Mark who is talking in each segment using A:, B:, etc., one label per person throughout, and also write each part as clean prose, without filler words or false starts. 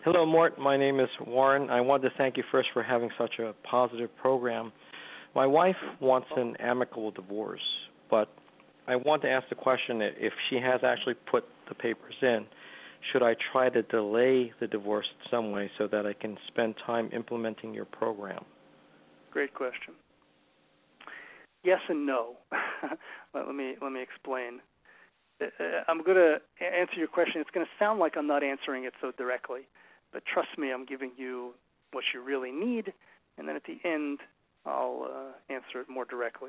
A: Hello, Mort. My name is Warren. I want to thank you first for having such a positive program. My wife wants an amicable divorce, but I want to ask the question that if she has actually put the papers in, should I try to delay the divorce some way so that I can spend time implementing your program?
B: Great question. Yes and no. let me explain. I'm going to answer your question. It's going to sound like I'm not answering it so directly, but trust me, I'm giving you what you really need, and then at the end, I'll answer it more directly.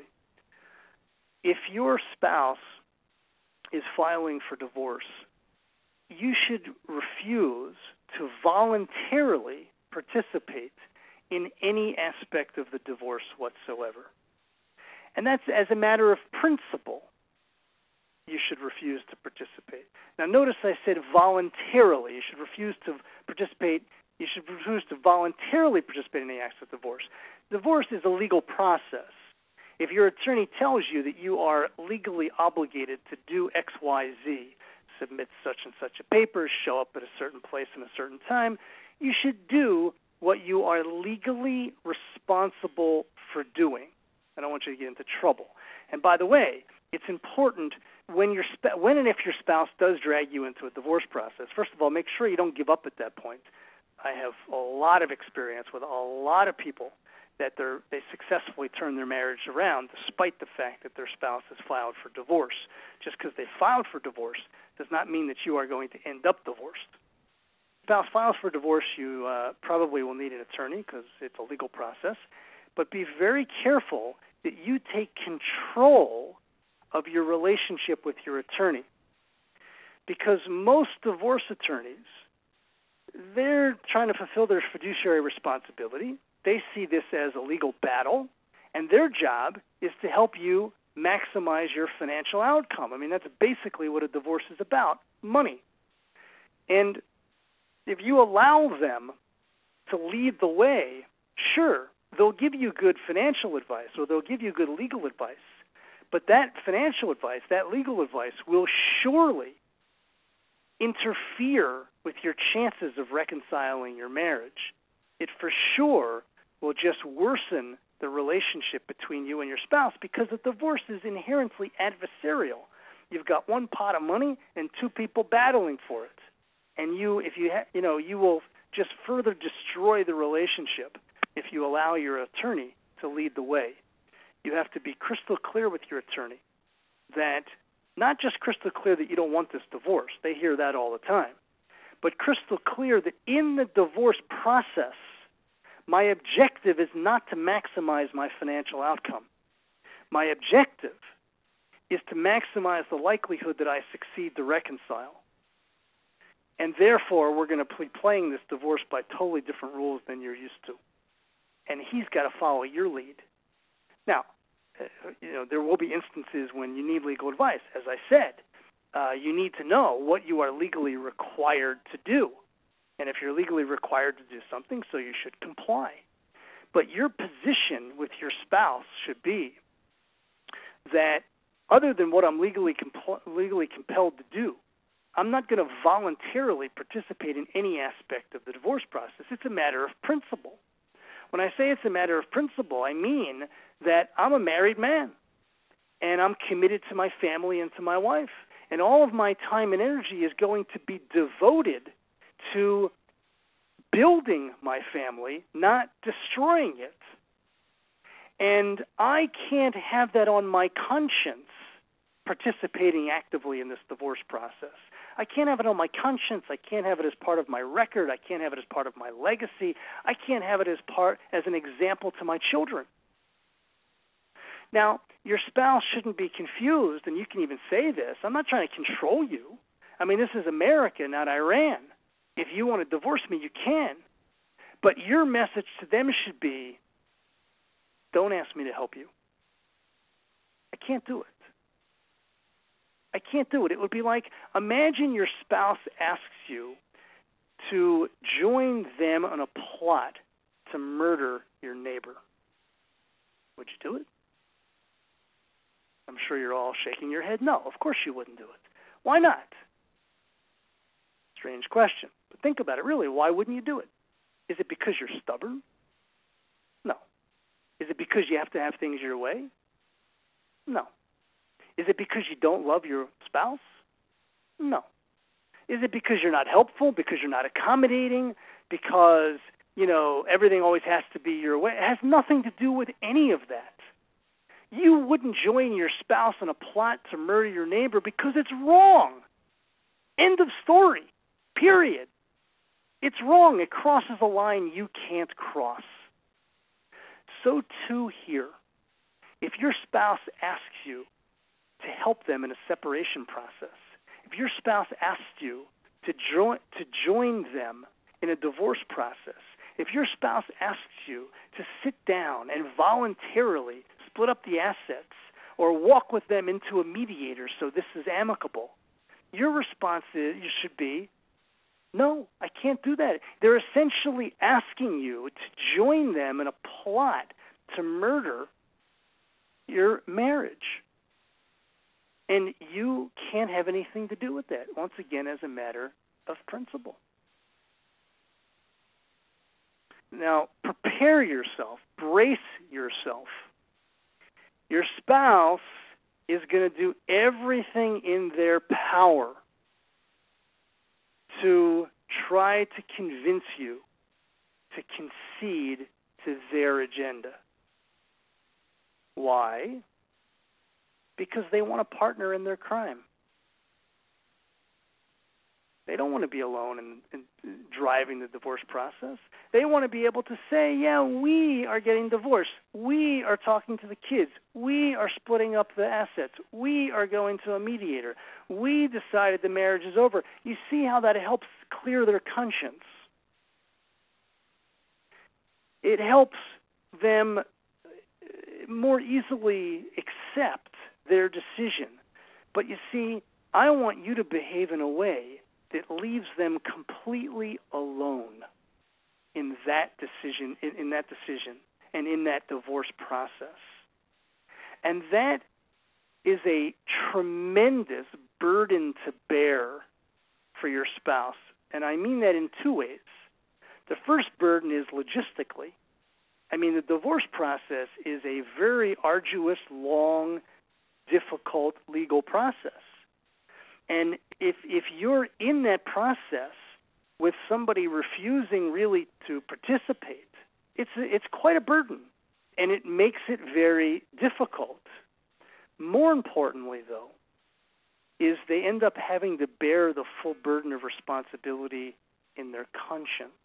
B: If your spouse is filing for divorce, you should refuse to voluntarily participate in any aspect of the divorce whatsoever. And that's as a matter of principle. You should refuse to participate. Now, notice I said voluntarily. You should refuse to participate. You should refuse to voluntarily participate in the acts of divorce. Divorce is a legal process. If your attorney tells you that you are legally obligated to do X, Y, Z, submit such and such a paper, show up at a certain place in a certain time, you should do what you are legally responsible for doing. I don't want you to get into trouble. And by the way, it's important when and if your spouse does drag you into a divorce process, first of all, make sure you don't give up at that point. I have a lot of experience with a lot of people that they successfully turn their marriage around despite the fact that their spouse has filed for divorce. Just because they filed for divorce does not mean that you are going to end up divorced. If your spouse files for divorce, you probably will need an attorney because it's a legal process. But be very careful that you take control of your relationship with your attorney. Because most divorce attorneys, they're trying to fulfill their fiduciary responsibility. They see this as a legal battle, and their job is to help you maximize your financial outcome. I mean, that's basically what a divorce is about, money. And if you allow them to lead the way, sure, they'll give you good financial advice or they'll give you good legal advice, but that financial advice, that legal advice will surely interfere with your chances of reconciling your marriage. It for sure will just worsen the relationship between you and your spouse because the divorce is inherently adversarial. You've got one pot of money and two people battling for it. And you will just further destroy the relationship if you allow your attorney to lead the way. You have to be crystal clear with your attorney that, not just crystal clear that you don't want this divorce, they hear that all the time, but crystal clear that in the divorce process, my objective is not to maximize my financial outcome. My objective is to maximize the likelihood that I succeed to reconcile. And therefore, we're going to be playing this divorce by totally different rules than you're used to. And he's got to follow your lead. Now, there will be instances when you need legal advice. As I said, you need to know what you are legally required to do. And if you're legally required to do something, so you should comply. But your position with your spouse should be that other than what I'm legally compelled to do, I'm not going to voluntarily participate in any aspect of the divorce process. It's a matter of principle. When I say it's a matter of principle, I mean that I'm a married man, and I'm committed to my family and to my wife. And all of my time and energy is going to be devoted to building my family, not destroying it. And I can't have that on my conscience participating actively in this divorce process. I can't have it on my conscience. I can't have it as part of my record. I can't have it as part of my legacy. I can't have it as an example to my children. Now, your spouse shouldn't be confused, and you can even say this. I'm not trying to control you. I mean, this is America, not Iran. If you want to divorce me, you can. But your message to them should be, don't ask me to help you. I can't do it. I can't do it. It would be like, imagine your spouse asks you to join them on a plot to murder your neighbor. Would you do it? I'm sure you're all shaking your head. No, of course you wouldn't do it. Why not? Strange question. But think about it, really. Why wouldn't you do it? Is it because you're stubborn? No. Is it because you have to have things your way? No. Is it because you don't love your spouse? No. Is it because you're not helpful, because you're not accommodating, because, everything always has to be your way? It has nothing to do with any of that. You wouldn't join your spouse in a plot to murder your neighbor because it's wrong. End of story. Period. It's wrong. It crosses a line you can't cross. So too here. If your spouse asks you to help them in a separation process, if your spouse asks you to join them in a divorce process, if your spouse asks you to sit down and voluntarily split up the assets or walk with them into a mediator so this is amicable, your response should be, no, I can't do that. They're essentially asking you to join them in a plot to murder your marriage. And you can't have anything to do with that, once again, as a matter of principle. Now, prepare yourself, brace yourself. Your spouse is going to do everything in their power to try to convince you to concede to their agenda. Why? Because they want a partner in their crime. They don't want to be alone in driving the divorce process. They want to be able to say, yeah, we are getting divorced. We are talking to the kids. We are splitting up the assets. We are going to a mediator. We decided the marriage is over. You see how that helps clear their conscience. It helps them more easily accept their decision. But you see, I want you to behave in a way that leaves them completely alone in that decision, and in that divorce process. And that is a tremendous burden to bear for your spouse. And I mean that in two ways. The first burden is logistically. I mean, the divorce process is a very arduous, long, difficult legal process. And if you're in that process with somebody refusing really to participate, it's quite a burden, and it makes it very difficult. More importantly, though, is they end up having to bear the full burden of responsibility in their conscience.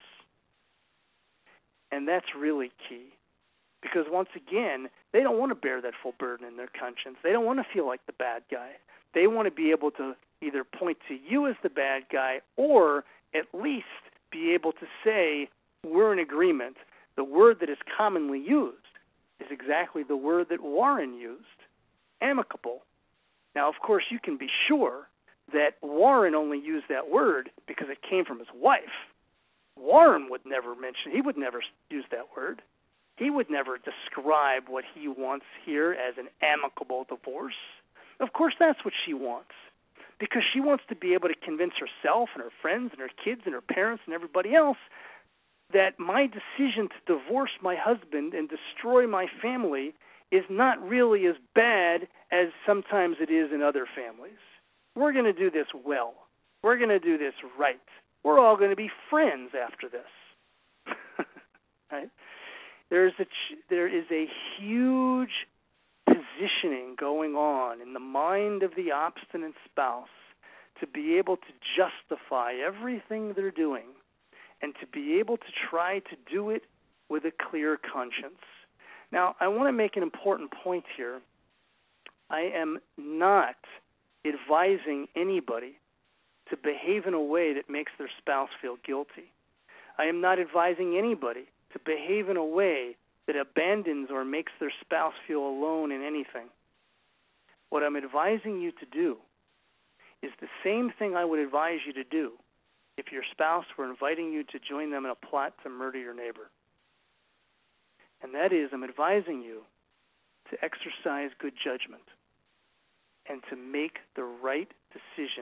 B: And that's really key. Because once again, they don't want to bear that full burden in their conscience. They don't want to feel like the bad guy. They want to be able to either point to you as the bad guy or at least be able to say, we're in agreement. The word that is commonly used is exactly the word that Warren used, amicable. Now, of course, you can be sure that Warren only used that word because it came from his wife. Warren would never use that word. He would never describe what he wants here as an amicable divorce. Of course, that's what she wants, because she wants to be able to convince herself and her friends and her kids and her parents and everybody else that my decision to divorce my husband and destroy my family is not really as bad as sometimes it is in other families. We're going to do this well. We're going to do this right. We're all going to be friends after this. Right? There is a huge positioning going on in the mind of the obstinate spouse to be able to justify everything they're doing and to be able to try to do it with a clear conscience. Now, I want to make an important point here. I am not advising anybody to behave in a way that makes their spouse feel guilty. I am not advising anybody to behave in a way that abandons or makes their spouse feel alone in anything. What I'm advising you to do is the same thing I would advise you to do if your spouse were inviting you to join them in a plot to murder your neighbor. And that is, I'm advising you to exercise good judgment and to make the right decision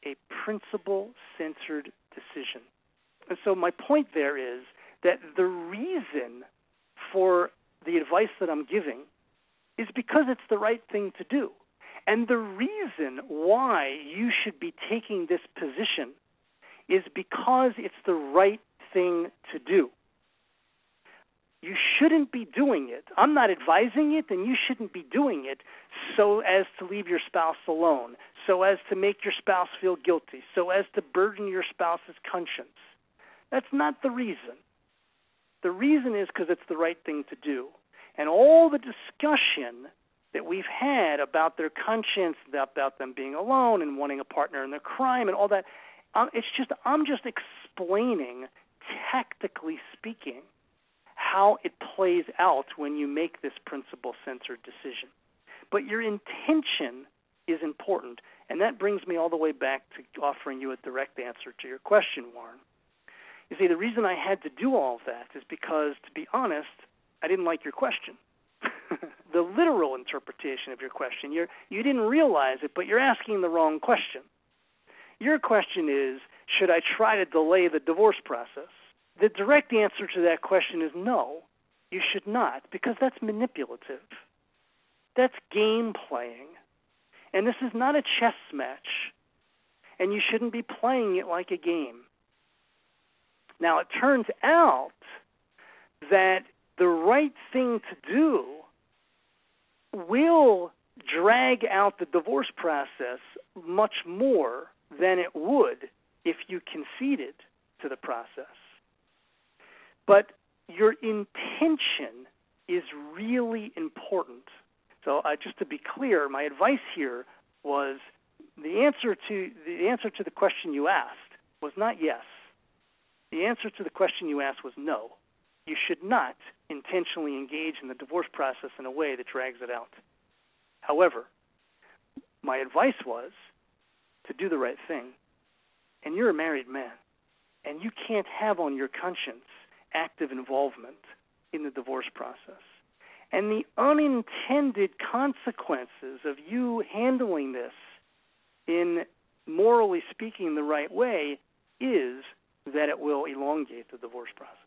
B: a principle-centered decision. And so my point there is that the reason for the advice that I'm giving is because it's the right thing to do. And the reason why you should be taking this position is because it's the right thing to do. You shouldn't be doing it. I'm not advising it, and you shouldn't be doing it so as to leave your spouse alone, so as to make your spouse feel guilty, so as to burden your spouse's conscience. That's not the reason. The reason is because it's the right thing to do. And all the discussion that we've had about their conscience, about them being alone and wanting a partner in their crime and all that, I'm just explaining, tactically speaking, how it plays out when you make this principle-centered decision. But your intention is important, and that brings me all the way back to offering you a direct answer to your question, Warren. You see, the reason I had to do all of that is because, to be honest, I didn't like your question. The literal interpretation of your question, you didn't realize it, but you're asking the wrong question. Your question is, should I try to delay the divorce process? The direct answer to that question is no, you should not, because that's manipulative. That's game playing. And this is not a chess match, and you shouldn't be playing it like a game. Now, it turns out that the right thing to do will drag out the divorce process much more than it would if you conceded to the process. But your intention is really important. So just to be clear, my advice here was the answer to the question you asked was not yes. The answer to the question you asked was no. You should not intentionally engage in the divorce process in a way that drags it out. However, my advice was to do the right thing. And you're a married man, and you can't have on your conscience active involvement in the divorce process. And the unintended consequences of you handling this in, morally speaking, the right way is that it will elongate the divorce process.